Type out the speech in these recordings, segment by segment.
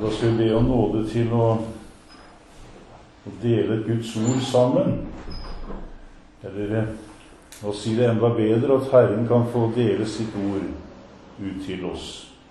Da skal vi be om nåde til å dele Guds ord sammen. Eller å si det enda bedre, at Herren kan få dele sitt ord ut til oss.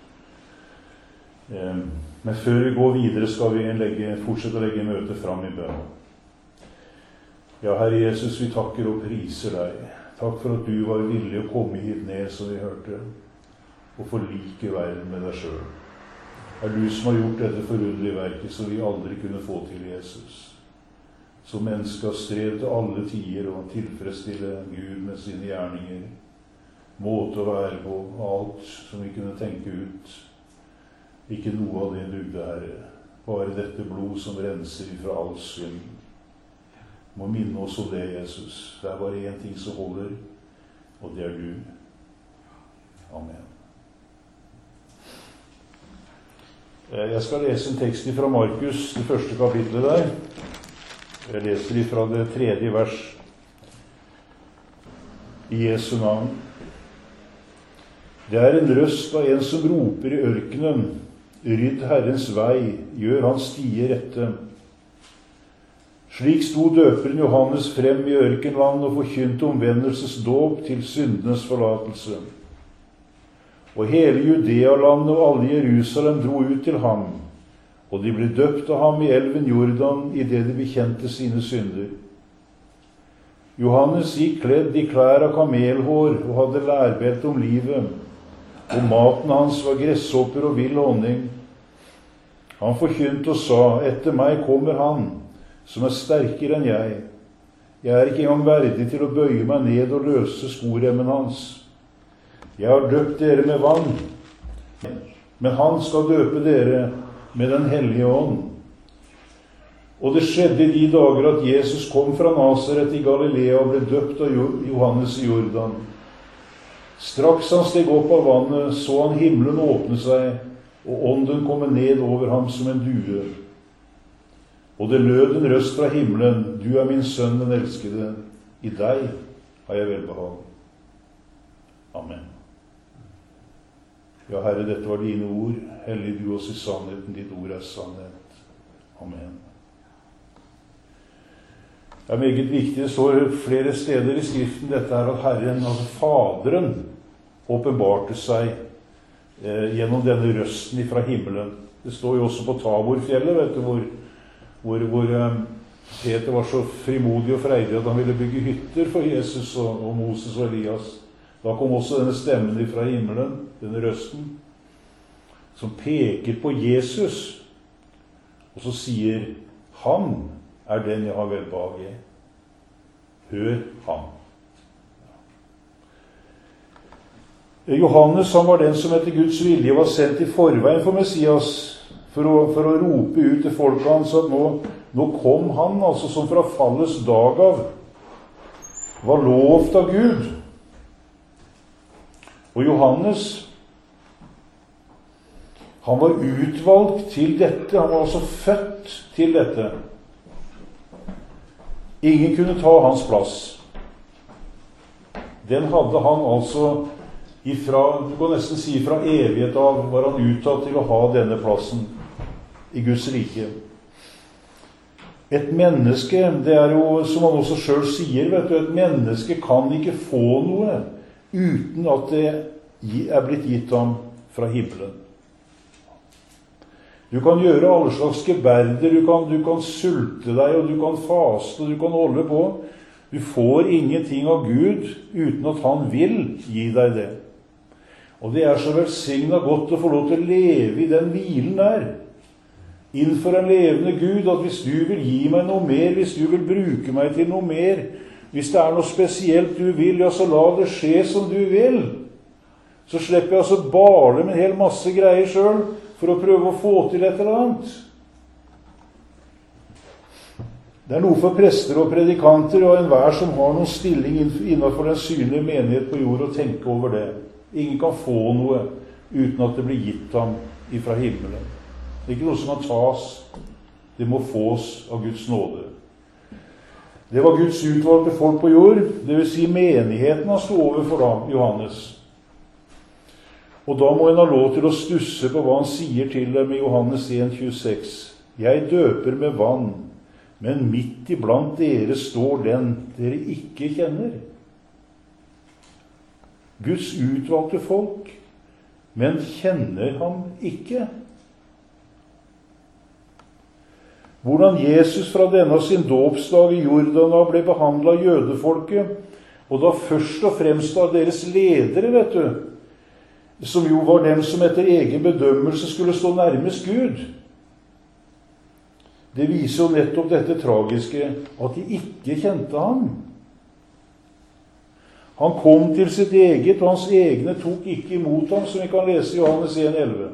Men før vi går videre skal vi fortsette å legge møtet fram i bønn. Ja, Herre Jesus, vi takker og priser deg. Takk for at du var villig å komme hit ned, som vi hørte, og forlike verden med deg selv. Det er du som har gjort dette forunderlige verket, som vi aldri kunne få til, Jesus. Som menneske har strevet til alle tider og tilfredsstille Gud med sine gjerninger. Måte å være på, alt som vi kunne tenke ut. Ikke noe av det dugde, Herre. Bare dette blod som renser fra all synd. Må minne oss om det, Jesus. Det er bare en ting som holder, og det er du. Amen. Jeg skal lese en tekst fra Markus, det første kapitlet der. Jeg leser fra det 3. vers i Jesu navn. Det er en røst av en som roper i ørkenen: Rydd Herrens vei, gjør hans stier rette. Slik sto døperen Johannes frem i ørkenvann og forkynte omvendelsesdåp til syndenes forlatelse. Og hele Judea-landet og alle Jerusalem dro ut til ham, og de ble døpt av ham i elven Jordan i det de bekjente sine synder. Johannes gikk kledd i klær av kamelhår og hadde lærbelte om livet, og maten hans var gresshopper og vill honning. Han forkynte og sa: Etter meg kommer han, som er sterkere enn jeg. Jeg er ikke engang verdig til å bøye meg ned og løse skoremmen hans. Jeg har døpt dere med vann, men han skal døpe dere med den hellige ånd. Og det skjedde i de dager at Jesus kom fra Nazaret i Galilea og ble døpt av Johannes i Jordan. Straks han steg opp av vannet, så han himmelen åpne seg, og ånden komme ned over ham som en due. Og det lød en røst fra himmelen: Du er min sønn, den elskede. I deg har jeg velbehag. Amen. Ja, Herre, dette var dine ord. Hellig du oss i sannheten. Ditt ord er sannhet. Amen. Det er meget viktig. Det står flere steder i Skriften dette her, at Herren, altså Faderen, åpenbarte seg gjennom denne røsten fra himmelen. Det står jo også på Taborfjellet, vet du, hvor Peter var så frimodig og freidig at han ville bygge hytter for Jesus og Moses og Elias. Da kom også denne stemmen fra himmelen, denne røsten, som peker på Jesus, og så sier: Han er den jeg har velbehag i. Hør ham. Johannes, han var den som etter Guds vilje var sendt i forveien for Messias, for å rope ut til folket hans at nå kom han, altså som fra fallets dag av var lovt av Gud. Og Johannes, han var utvalgt til dette. Han var altså født til dette. Ingen kunne ta hans plass. Den hadde han altså du kan nesten si fra evighet av, var han uttatt til å ha denne plassen i Guds rike. Et menneske, det er jo, som han også selv sier, vet du, et menneske kan ikke få noe uten at det er blitt gitt ham fra himmelen. Du kan gjøre alle slags geberder, du kan sulte deg, og du kan faste, og du kan holde på. Du får ingenting av Gud uten at han vil gi deg det. Og det er så velsignet godt å få lov til å leve i den hvilen der, innenfor en levende Gud, at hvis du vil gi meg noe mer, hvis du vil bruke meg til noe mer, hvis det er noe spesielt du vil, ja, så la det skje som du vil. Så slipper jeg altså bale med en hel masse greier selv, for å prøve å få til et eller annet. Det er noe for prester og predikanter, og enhver som har noen stilling innenfor den synlige menighet på jord, å tenke over det. Ingen kan få noe uten at det blir gitt ham ifra himmelen. Det er ikke noe som kan tas. Det må fås av Guds nåde. Det var Guds utvalgte folk på jord, det vil si menigheten han stod overfor da, Johannes. Og da må en ha lov til å stusse på hva han sier til dem i Johannes 1,26. Jeg døper med vann, men midt iblant dere står den dere ikke kjenner. Guds utvalgte folk, men kjenner ham ikke. Hvordan Jesus fra denne sin dåpsdag i Jordana ble behandlet av jødefolket, og da først og fremst av deres ledere, vet du, som jo var dem som etter egen bedømmelse skulle stå nærmest Gud. Det viser jo nettopp dette tragiske, at de ikke kjente ham. Han kom til sitt eget, og hans egne tok ikke imot ham, som vi kan lese i Johannes 1,11.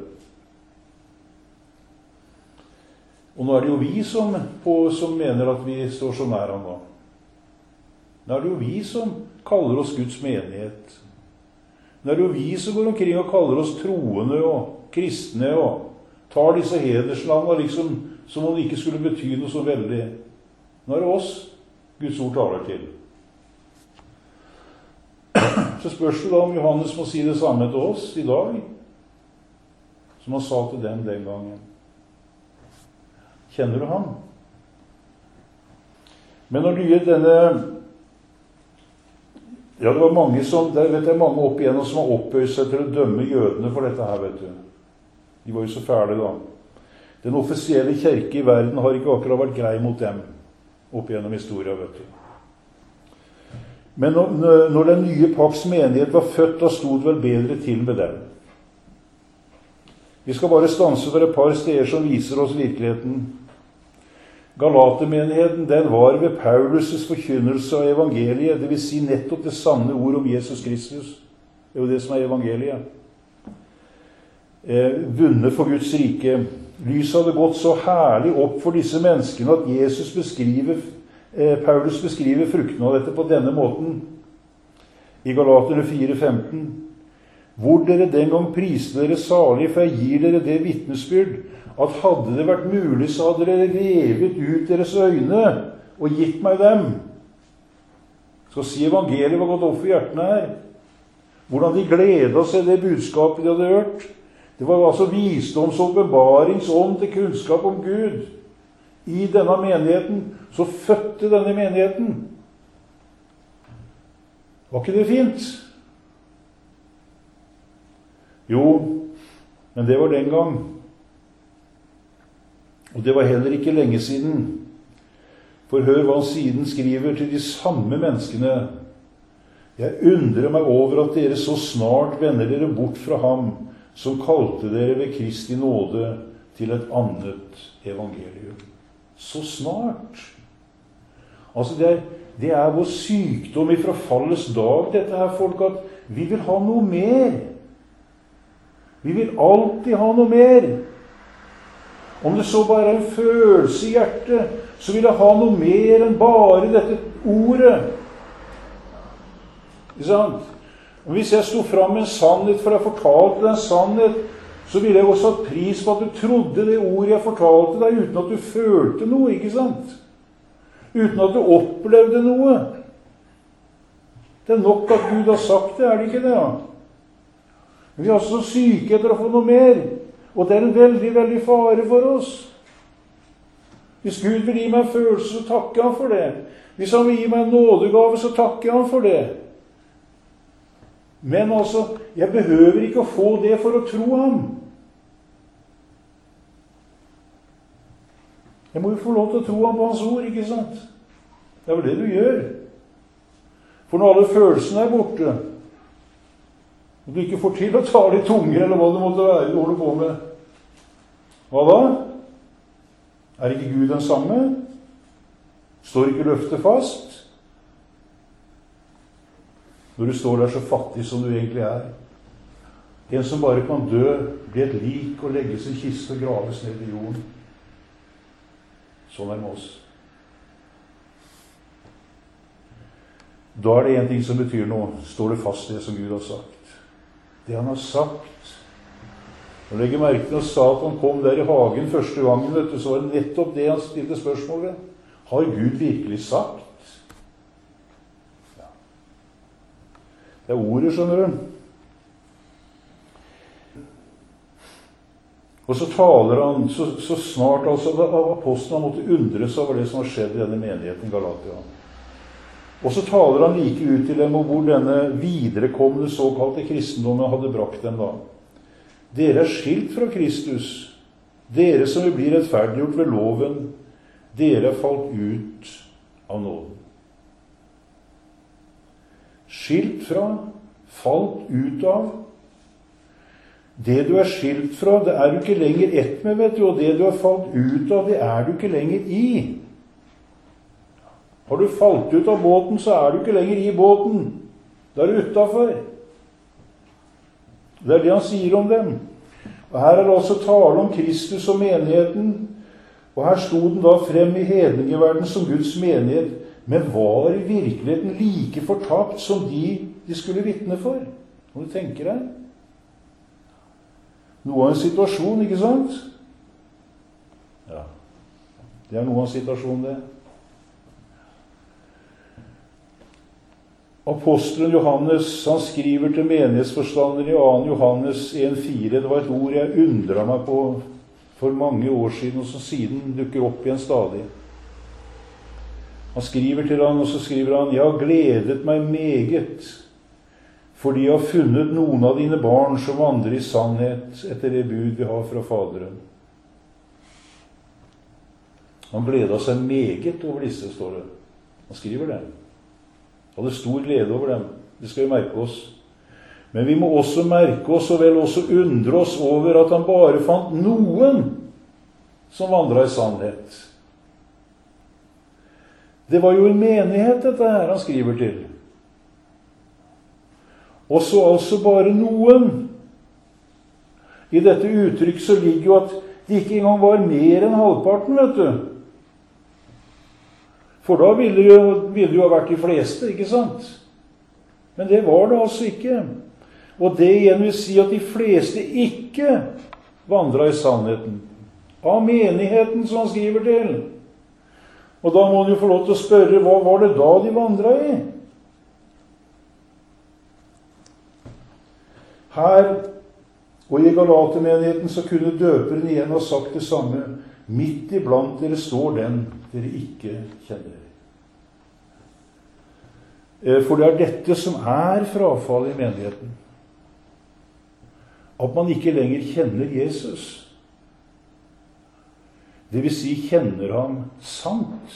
Og nå er det jo vi som mener at vi står så nær ham da. Nå er det jo vi som kaller oss Guds menighet. Nå er det jo vi som går omkring og kaller oss troende og kristne og tar disse hedersnavnene liksom, som om det ikke skulle bety noe så veldig. Nå er det oss Guds ord taler til. Så spørs det da om Johannes må si det samme til oss i dag, som han sa til dem den gangen. Kjenner du ham? Men når du gjør denne... Ja, det var mange mange opp igjennom som har opphøyd seg til å dømme jødene for dette her, vet du. De var jo så fæle da. Den offisielle kirke i verden har ikke akkurat vært grei mot dem opp igjennom historien, vet du. Men når den nye pakts menighet var født, da stod vel bedre til med dem. Vi skal bare stanse for et par steder som viser oss virkeligheten. Galatermenigheten, den var ved Paulus' forkynnelse av evangeliet, det vil si nettopp det sanne ord om Jesus Kristus. Det er jo det som er evangeliet. Vunnet for Guds rike. Lyset hadde gått så herlig opp for disse menneskene at Paulus beskriver fruktene av dette på denne måten. I Galaterne 4,15. Hvor dere den gang priste dere salig, for jeg gir dere det vitnesbyrd, at hadde det vært mulig, så hadde dere revet ut deres øyne og gitt meg dem. Skal si evangeliet var gått opp for hjertene her. Hvordan de gledet seg det budskapet de hadde hørt. Det var altså visdoms- og åpenbaringsånd til kunnskap om Gud. I denne menigheten, så fødte denne menigheten. Var ikke det fint? Jo, men det var den gang. Og det var heller ikke lenge siden. For hør hva han siden skriver til de samme menneskene. Jeg undrer meg over at dere så snart vender dere bort fra ham, som kalte dere ved Kristi nåde til et annet evangelium. Så snart. Altså det er vår sykdom ifra fallets dag, dette her folk, at vi vil ha noe mer. Vi vil alltid ha noe mer. Om det så bare er en følelse i hjertet, så vil jeg ha noe mer enn bare dette ordet. Ikke sant? Og hvis jeg stod fram med en sannhet, for jeg fortalte deg en sannhet, så ville jeg også ha pris på at du trodde det ordet jeg fortalte deg, uten at du følte noe, ikke sant? Uten at du opplevde noe. Det er nok at Gud har sagt det, er det ikke det? Ja? Men vi er så syke etter å få noe mer. Og det er en veldig, veldig fare for oss. Hvis Gud vil gi meg en følelse, så takker han for det. Hvis han vil gi meg en nådegave, så takker han for det. Men altså, jeg behøver ikke å få det for å tro ham. Jeg må jo få lov til å tro ham på hans ord, ikke sant? Det er vel det du gjør. For når alle følelsene er borte, og du ikke får til å ta det i tunger, eller hva det måtte være du holder på med. Hva da? Er ikke Gud den samme? Står ikke løftet fast? Når du står der så fattig som du egentlig er. En som bare kan dø, bli et lik og legge sin kiste og graves ned i jorden. Sånn er det med oss. Da er det en ting som betyr noe. Står det fast det som Gud har sagt? Det han har sagt. Og legger merke til når Satan kom der i hagen første gangen, vet du, så var det nettopp det han stilte spørsmål ved. Har Gud virkelig sagt? Ja. Det er ordet, skjønner du. Og så taler han så snart altså apostlene måtte undres over det som har skjedd i denne menigheten i Galatia. Og så taler han like ut til dem om hvor denne viderekommende såkalte kristendommen hadde brakt dem da. Dere er skilt fra Kristus. Dere som vil bli rettferdiggjort ved loven. Dere er falt ut av nåden. Skilt fra, falt ut av. Det du er skilt fra, det er du ikke lenger ett med, vet du, og det du har falt ut av, det er du ikke lenger i. Har du falt ut av båten, så er du ikke lenger i båten. Da er du utenfor. Det er det han sier om dem. Og her er det også tale om Kristus og menigheten, og her stod den da frem i hedningeverden som Guds menighet, men var i virkeligheten like fortapt som de skulle vitne for. Må du tenke deg? Noe av en situasjon, ikke sant? Ja, det er noe av en situasjon, det. Apostelen Johannes, han skriver til menighetsforstander i 2. Johannes 1,4. Det var et ord jeg undret meg på for mange år siden, og som siden dukker opp igjen stadig. Han skriver til han, og så skriver han, «Jeg har gledet meg meget, fordi jeg har funnet noen av dine barn som vandrer i sannhet etter det bud vi har fra Faderen.» Han gledet seg meget over disse, står det. Han skriver det. Han hadde stor glede over dem. Det skal vi merke oss. Men vi må også merke oss, og vel også undre oss over at han bare fant noen som vandret i sannhet. Det var jo en menighet, dette her han skriver til. Og så altså bare noen. I dette uttrykk så ligger jo at de ikke engang var mer enn halvparten, vet du. For da ville det jo ha vært de fleste, ikke sant? Men det var det altså ikke. Og det igjen vil si at de fleste ikke vandret i sannheten. Av menigheten som han skriver til. Og da må han jo få lov til å spørre, hva var det da de vandret i? Her, og i Galatermenigheten, så kunne døperen igjen ha sagt det samme. Midt iblant dere står den dere ikke kjenner. For det er dette som er frafall i menigheten. At man ikke lenger kjenner Jesus. Det vil si, kjenner ham sant.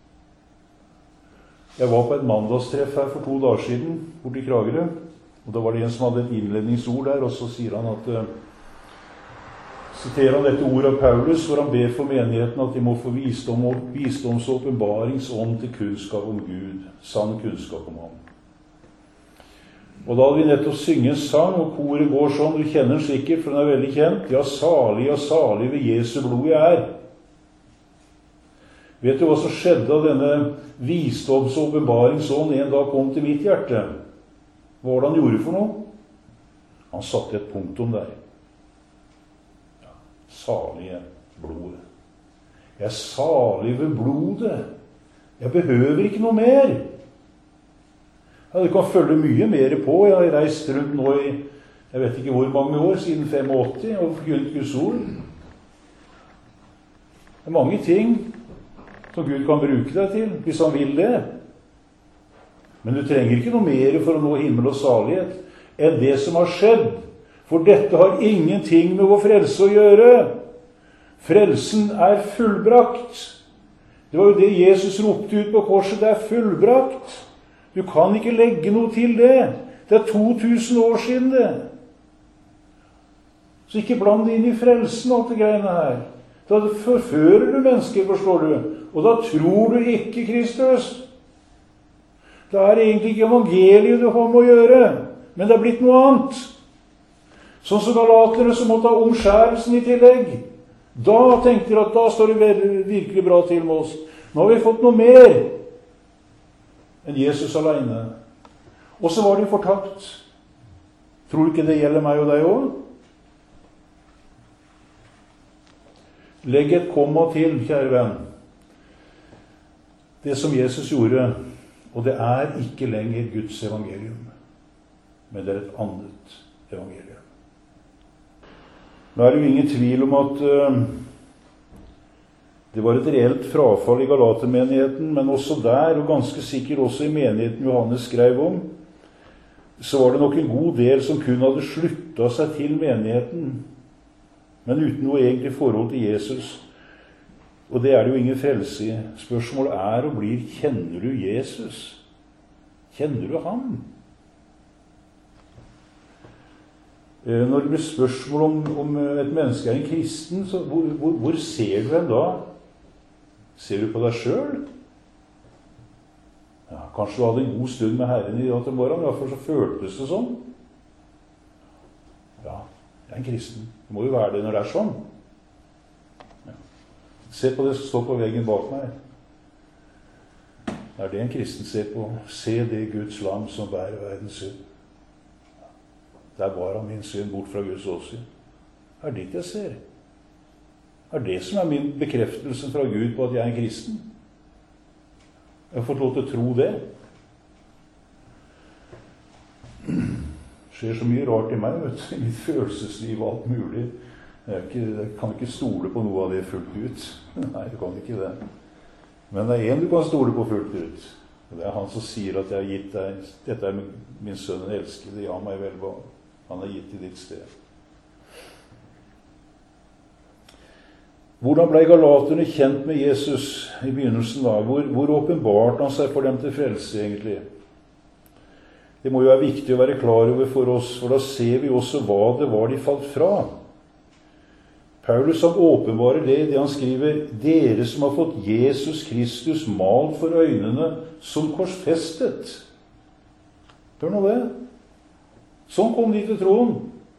Jeg var på et mandagstreff her for 2 dager siden, borte i Kragerø. Og da var det en som hadde et innledningsord der, og så sier han at siterer han dette ordet av Paulus, hvor han ber for menigheten at de må få visdoms- og åpenbaringsånd til kunnskap om Gud, sann kunnskap om ham. Og da hadde vi nettopp synge en sang, og koret går sånn, du kjenner den sikkert, for den er veldig kjent. Ja, salig ved Jesu blod jeg er. Vet du hva som skjedde av denne visdoms- og åpenbaringsånd en dag kom til mitt hjerte? Hva var det han gjorde for noe? Han satte et punktum der. Salige blodet. Jeg er salig ved blodet. Jeg behøver ikke noe mer. Ja, det kan følge mye mer på. Jeg har reist rundt nå i, jeg vet ikke hvor mange år, siden 85, og forkynt Guds ord. Det er mange ting som Gud kan bruke deg til, hvis han vil det. Men du trenger ikke noe mer for å nå himmel og salighet enn det som har skjedd. For dette har ingenting med vår frelse å gjøre. Frelsen er fullbrakt. Det var jo det Jesus ropte ut på korset. Det er fullbrakt. Du kan ikke legge noe til det. Det er 2000 år siden det. Så ikke bland inn i frelsen og alt det greiene her. Da forfører du mennesker, forstår du. Og da tror du ikke Kristus. Det er egentlig ikke evangeliet du har med å gjøre, men det er blitt noe annet. Sånn som galaterne som måtte ha omskjærelsen i tillegg. Da tenkte de at da står det virkelig bra til med oss. Nå har vi fått noe mer enn Jesus alene. Og så var de fortapt. Tror du ikke det gjelder meg og deg også? Legg et komma til, kjære venn. Det som Jesus gjorde, og det er ikke lenger Guds evangelium, men det er et annet evangelium. Nå er det jo ingen tvil om at det var et reelt frafall i Galatermenigheten, men også der, og ganske sikkert også i menigheten Johannes skrev om, så var det nok en god del som kun hadde sluttet seg til menigheten, men uten noe egentlig forhold til Jesus. Og det er det jo ingen frelse i. Spørsmålet er og blir, kjenner du Jesus? Kjenner du ham? Når det blir spørsmål om et menneske er en kristen, så hvor ser du en da? Ser du på deg selv? Ja, kanskje du hadde en god stund med Herren i dag til morgen, i hvert fall så føltes det sånn. Ja, jeg er en kristen. Det må jo være det når det er sånn. Ja. Se på det som står på veggen bak meg. Det er det en kristen ser på. Se det Guds lam som bærer verdens synd. Der bar han min synd bort fra Guds åsyn. Det er dit jeg ser. Det er det som er min bekreftelse fra Gud på at jeg er en kristen. Jeg har fått lov til å tro det. Det skjer så mye rart i meg, vet du. Mitt følelsesliv og alt mulig. Jeg kan ikke stole på noe av det fullt ut. Nei, jeg kan ikke det. Men det er en du kan stole på fullt ut. Det er han som sier at jeg har gitt deg, dette er min sønn den elskede, ja, meg velbehag. Han har gitt i ditt sted. Hvordan ble galaterne kjent med Jesus i begynnelsen da? Hvor åpenbart han seg for dem til frelse egentlig? Det må jo være viktig å være klar over for oss, for da ser vi også hva det var de falt fra. Paulus han åpenbarer det han skriver, dere som har fått Jesus Kristus malt for øynene som korsfestet. Hør nå det. Sånn kom de til troen.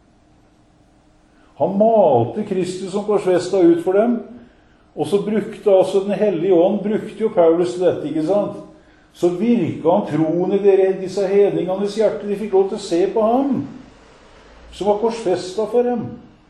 Han malte Kristus som korsfestet ut for dem, og så brukte altså Den hellige ånd, brukte jo Paulus til dette, ikke sant? Så virket han troen i disse hedningenes hjerte, de fikk lov til å se på ham, som var korsfestet for dem.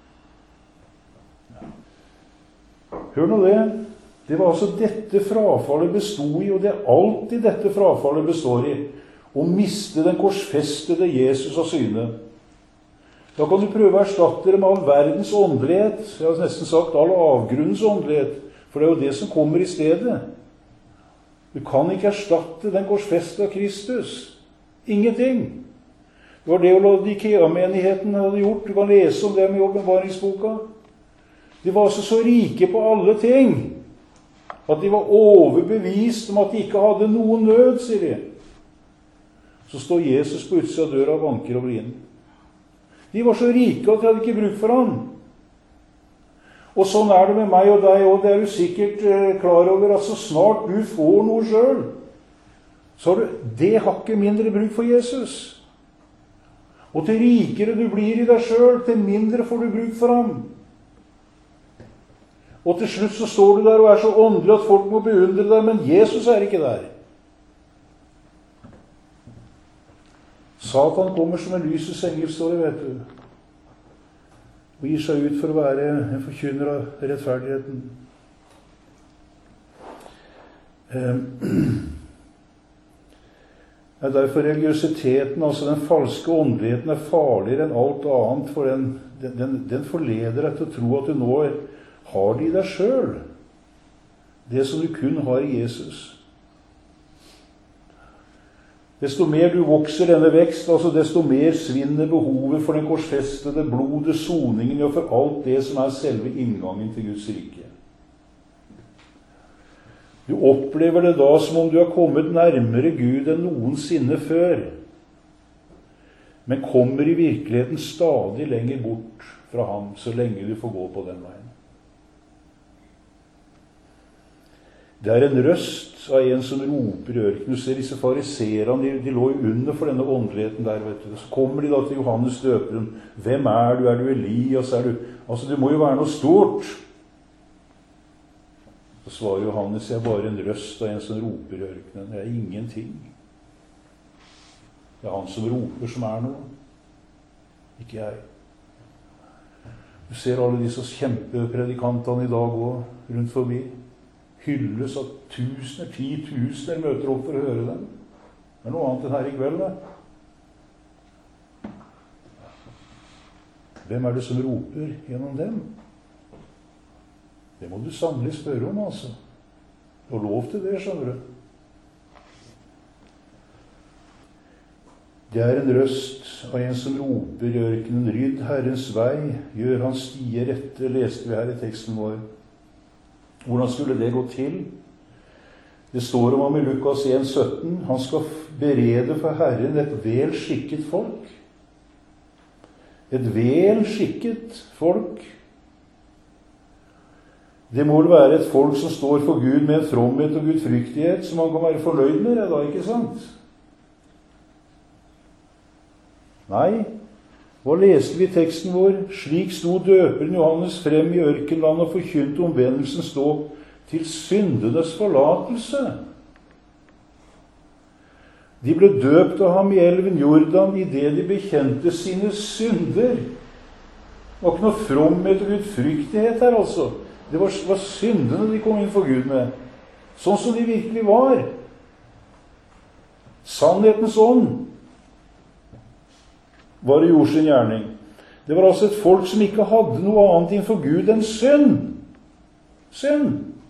Ja. Hør nå det. Det var altså dette frafallet bestod i, og det er alltid dette frafallet består i, å miste den korsfestede Jesus av syne. Da kan du prøve å erstatte det med all verdens åndelighet. Jeg har nesten sagt all avgrunnens åndelighet, for det er jo det som kommer i stedet. Du kan ikke erstatte den korsfestede av Kristus. Ingenting. Det var det Laodikea-menigheten hadde gjort. Du kan lese om det med åpenbaringsboka. De var altså så rike på alle ting, at de var overbevist om at de ikke hadde noen nød, sier de. Så står Jesus på utsida av døra og banker og blir inn. De var så rike at de hadde ikke bruk for han. Og sånn er det med meg og deg, og det er du sikkert klar over, at så snart du får noe selv, så har du det hakket mindre bruk for Jesus. Og til rikere du blir i deg selv, til mindre får du bruk for ham. Og til slutt så står du der og er så åndelig at folk må beundre deg, men Jesus er ikke der. Satan kommer som en lysets engel, står det, vet du. Og gir seg ut for å være en forkynner av rettferdigheten. Derfor religiøsiteten, altså den falske åndeligheten, er farligere enn alt annet, for den forleder deg til å tro at du nå har det i deg selv. Det som du kun har i Jesus. Desto mer du vokser denne vekst, altså desto mer svinner behovet for den korsfestede blodet, soningen, og for alt det som er selve inngangen til Guds rike. Du opplever det da som om du har kommet nærmere Gud enn noensinne før, men kommer i virkeligheten stadig lenger bort fra ham, så lenge du får gå på den veien. Det er en røst av en som roper i ørkenen. Du ser disse fariserene, de lå jo under for denne åndeligheten der, vet du. Så kommer de da til Johannes døperen. Hvem er du? Er du Elias? Altså, det må jo være noe stort. Så svarer Johannes, jeg er bare en røst av en som roper i ørkenen. Det er ingenting. Det er han som roper som er noe. Ikke jeg. Du ser alle disse kjempepredikantene i dag også rundt forbi. Hylles at tusener, 10 000 møter opp for å høre dem. Det er noe annet enn her i kveld, det. hvem er det som roper gjennom dem? Det må du sannelig spørre om, altså. Og lov til det, skjønner du. Det er en røst av en som roper i ørkenen, rydd Herrens vei, gjør hans stier rette, leste vi her i teksten vår. Hvordan skulle det gå til? Det står om ham i Lukas 1,17, han skal berede for Herren et vel skikket folk. Et vel skikket folk. Det må vel være et folk som står for Gud med en fromhet og gudfryktighet, som man kan være fornøyd med det da, ikke sant? Nei, hva leste vi i teksten vår? Slik sto døperen Johannes frem i ørkenlandet og forkynte omvendelsens dåp til syndenes forlatelse. De ble døpt av ham i elven Jordan i det de bekjente sine synder. Det var ikke noe fromhet og gudfryktighet her, altså. Det var syndene de kom inn for Gud med. Sånn som de virkelig var. Sannhetens ånd var det gjort sin gjerning. Det var altså et folk som ikke hadde noe annet innenfor Gud enn synd. Synd.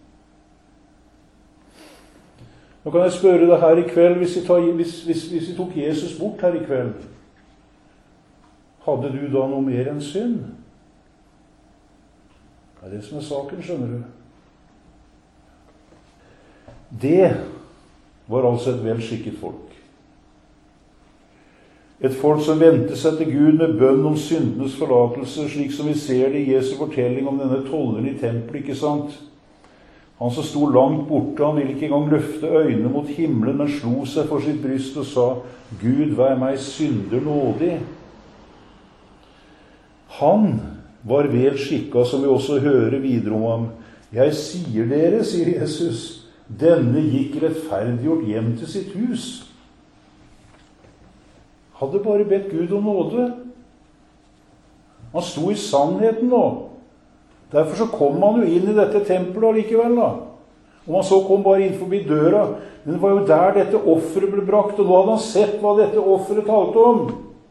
Nå kan jeg spørre deg her i kveld, hvis vi tok Jesus bort her i kveld, hadde du da noe mer enn synd? Det er det som er saken, skjønner du. Det var altså et velskikket folk. Et folk som vendte seg til Gud med bønn om syndenes forlatelse, slik som vi ser det i Jesu fortelling om denne tolleren i tempelet, ikke sant? Han som sto langt borte, han ville ikke engang løfte øynene mot himmelen, men slo seg for sitt bryst og sa, Gud, vær meg synder nådig. Han var vel skikket, som vi også hører videre om ham. Jeg sier dere, sier Jesus, denne gikk rettferdiggjort hjem til sitt hus. Hadde bare bedt Gud om nåde. Han sto i sannheten nå. Derfor så kom han jo inn i dette tempelet allikevel da. Og han så kom bare inn forbi døra. Men det var jo der dette offeret ble brakt, og nå hadde han sett hva dette offeret talte om.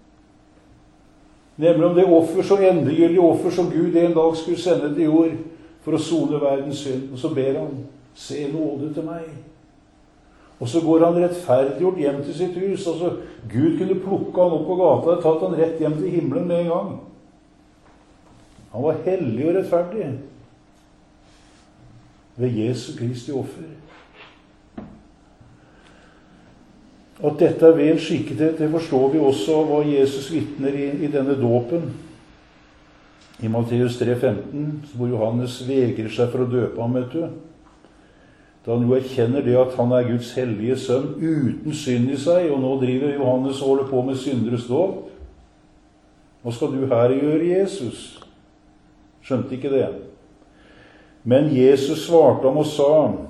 Nemlig om det offer, så endegyldige offer som Gud en dag skulle sende til jord for å sone verdens synd. Og så ber han, se nåde til meg. Og så går han rettferdiggjort hjem til sitt hus. Altså, Gud kunne plukke han opp på gata og tatt han rett hjem til himmelen med en gang. Han var hellig og rettferdig ved Jesu Kristi offer. At dette er vel skikkethet, det forstår vi også av hva Jesus vitner i denne dåpen. I Matteus 3,15, hvor Johannes vegrer seg for å døpe ham, vet du. Da han jo erkjenner det at han er Guds hellige sønn uten synd i seg, og nå driver Johannes og holder på med synderes dåp. Hva skal du her gjøre, Jesus? Skjønte ikke det. Men Jesus svarte ham og sa,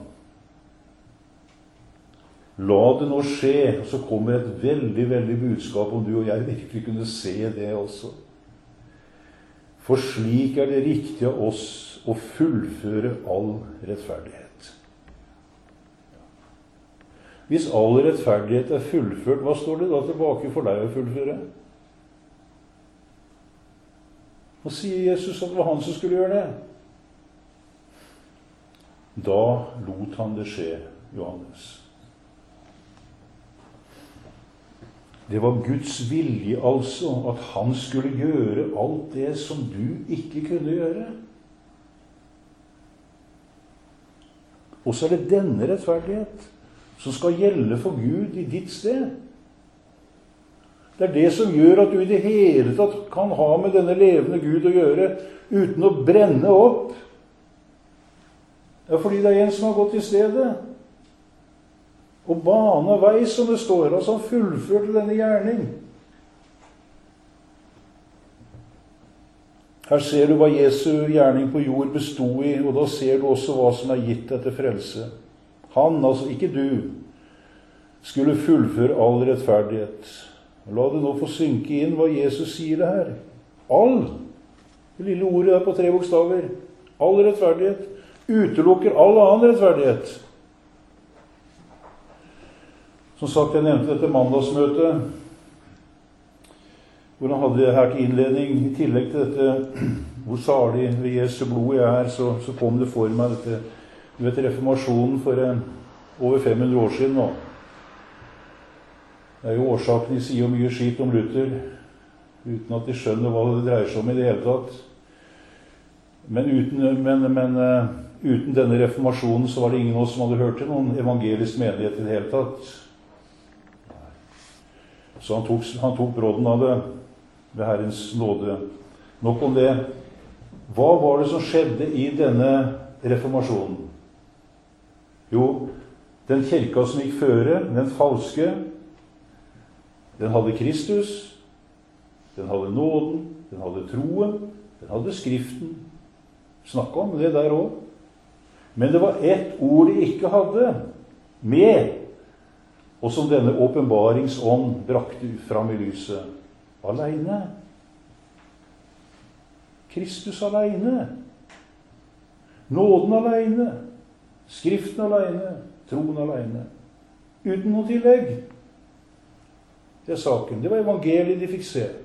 la det nå skje. Og så kommer et veldig, veldig budskap om du og jeg virkelig kunne se det også. For slik er det riktig av oss å fullføre all rettferdighet. Hvis all rettferdighet er fullført, hva står det da tilbake for deg å fullføre? Og sier Jesus at det var han som skulle gjøre det? Da lot han det skje, Johannes. Det var Guds vilje altså, at han skulle gjøre alt det som du ikke kunne gjøre. Og så er det denne rettferdighet som skal gjelde for Gud i ditt sted. Det er det som gjør at du i det hele tatt kan ha med denne levende Gud å gjøre, uten å brenne opp. Det er fordi det er en som har gått i stedet. Og bane vei, som det står, altså han fullførte denne gjerning. Her ser du hva Jesu gjerning på jord bestod i, og da ser du også hva som er gitt etter frelse. Han, altså ikke du, skulle fullføre all rettferdighet. La det nå få synke inn hva Jesus sier det her. All, det lille ordet der på 3 bokstaver, all rettferdighet, utelukker all annen rettferdighet. Som sagt, jeg nevnte dette mandagsmøtet. hvor han hadde her til innledning, i tillegg til dette, hvor salig ved Jesu blod jeg er, så kom det for meg dette, du vet, reformasjonen for over 500 år siden nå. Det er jo årsaken, de sier jo mye skit om Luther, uten at de skjønner hva det dreier seg om i det hele tatt. Men uten denne reformasjonen så var det ingen av oss som hadde hørt til noen evangelisk menighet i det hele tatt. Så han tok brodden av det ved Herrens nåde. Nok om det. Hva var det som skjedde i denne reformasjonen? Jo, den kirka som gikk føre, den falske, den hadde Kristus, den hadde nåden, den hadde troen, den hadde Skriften. Snakket om det der også. Men det var ett ord de ikke hadde med, og som denne åpenbaringsånd brakte fram i lyset. Alene. Kristus alene. Nåden alene. Skriften alene. Troen alene. Uten noe tillegg. Det er saken. Det var evangeliet de fikk se.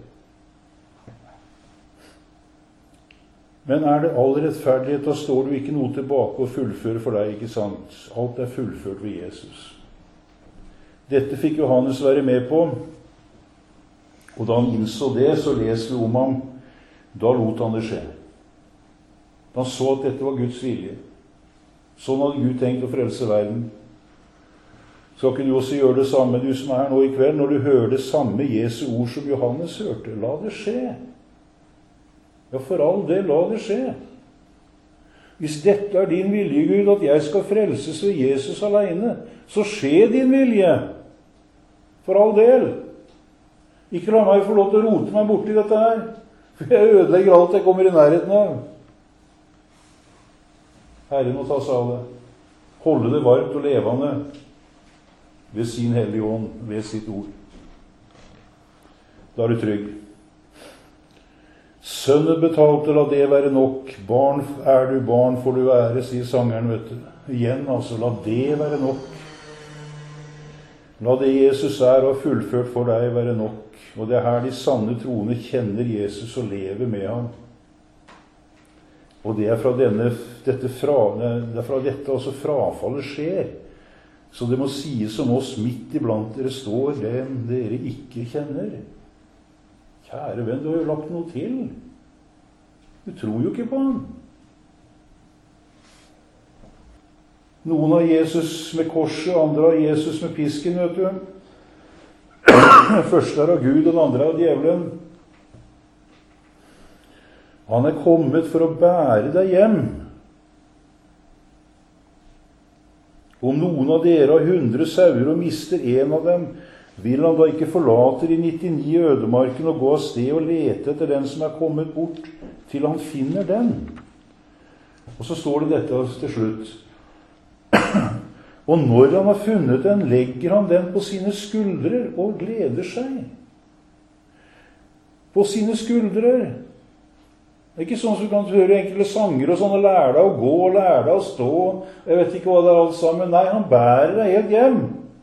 Men er det all rettferdighet, da står du ikke noe tilbake og fullfører for deg, ikke sant? Alt er fullført ved Jesus. Dette fikk Johannes være med på, og da han innså det, så leser vi om ham. Da lot han det skje. Han så at dette var Guds vilje. Sånn hadde Gud tenkt å frelse verden. Skal ikke du også gjøre det samme, du som er her nå i kveld, når du hører det samme Jesu ord som Johannes hørte? La det skje. Ja, for all del, la det skje. Hvis dette er din vilje, Gud, at jeg skal frelses ved Jesus alene, så skje din vilje. For all del. Ikke la meg få lov til å rote meg borti dette her, for jeg ødelegger alt jeg kommer i nærheten av. Herren må ta seg av det. Holde det varmt og levende ved sin hellige ånd, ved sitt ord. Da er du trygg. Sønnen betalte, la det være nok. Barn er du, barn får du være, sier sangeren, vet du. Igjen, altså, la det være nok. La det Jesus er og har fullført for deg være nok. Og det er her de sanne troende kjenner Jesus og lever med ham. Og det er fra dette altså frafallet skjer. Så det må sies om oss midt iblant dere står, dem dere ikke kjenner. Kjære venn, du har jo lagt noe til. Du tror jo ikke på han. Noen har Jesus med korset, andre har Jesus med pisken, vet du. Første er av Gud, og den andre av djevelen. Han er kommet for å bære deg hjem. Om noen av dere har 100 sauer og mister en av dem, vil han da ikke forlate de 99 i ødemarken og gå av sted og lete etter den som er kommet bort, til han finner den? Og så står det dette til slutt. Og når han har funnet den, legger han den på sine skuldrer og gleder seg. På sine skuldrer. Det er ikke sånn som du kan høre enkelte sanger og sånn, og lære deg å gå og lære deg å stå. Jeg vet ikke hva det er alt sammen. Nei, han bærer deg helt hjem.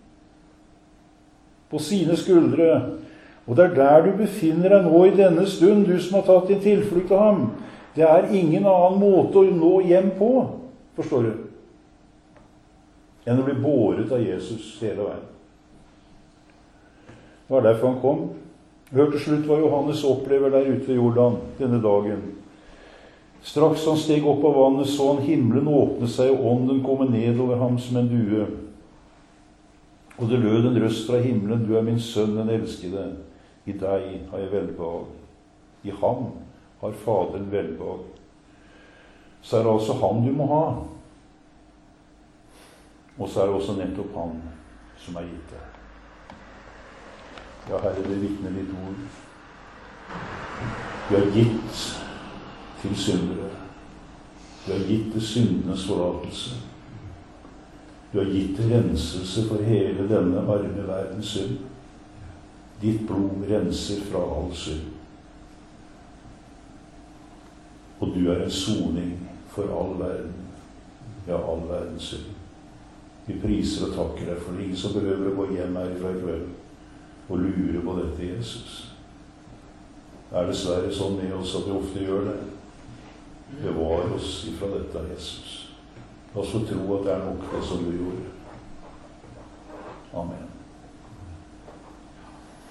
På sine skuldre. Og det er der du befinner deg nå i denne stund, du som har tatt din tilflukt av ham. Det er ingen annen måte å nå hjem på, forstår du, enn å bli båret av Jesus hele veien. Det var derfor han kom. Hør til slutt hva Johannes opplever der ute ved Jordan denne dagen. Straks han steg opp av vannet, så han himmelen åpne seg, og ånden komme ned over ham som en due. Og det lød en røst fra himmelen, du er min sønn, den elskede. I deg har jeg velbehag. I ham har Faderen velbehag. Så er det altså han du må ha. Og så er det også nettopp han som er gitt deg. Ja, Herre, det vitner ditt ord. Du har gitt til syndere. Du har gitt til syndenes forlatelse. Du har gitt til renselse for hele denne arme verdens synd. Ditt blod renser fra all synd. Og du er en soning for all verden. Ja, all verdens synd. Vi priser og takker deg for det. Ingen som behøver å gå hjem herifra i kveld og lure på dette, Jesus. er dessverre sånn med oss at vi ofte gjør det. Bevar oss ifra dette, Jesus. La oss få tro at det er nok det som du gjorde. Amen.